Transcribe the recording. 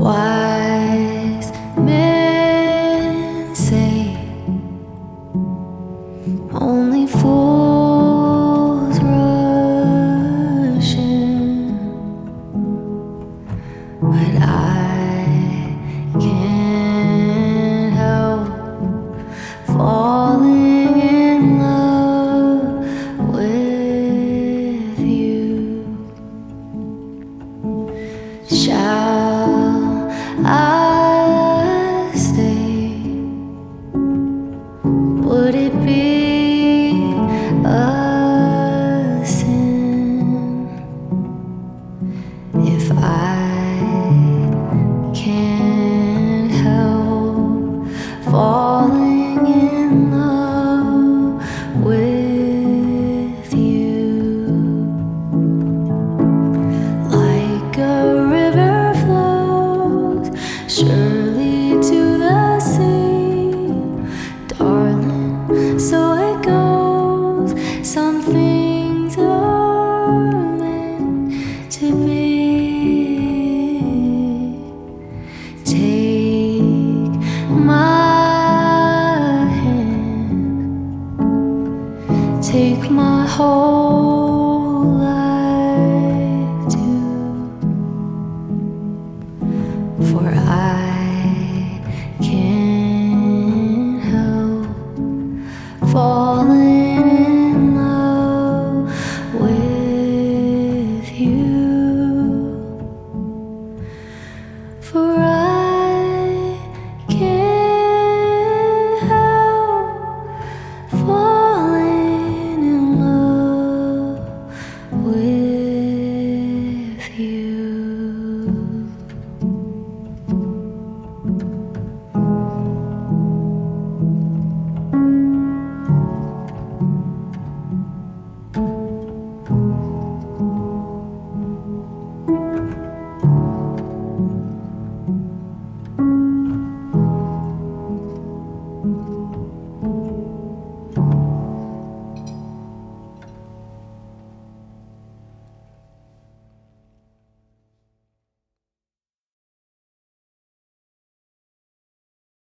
Wise men say only fools rush in, but I can't help falling in love with you. Shall I stay? Would it be a sin if I can't help falling in love with you? Like a river flows surely to the sea, darling, so it goes. Some things are meant to be. Take my hand, take my whole life too, for I can't help falling in love with you. For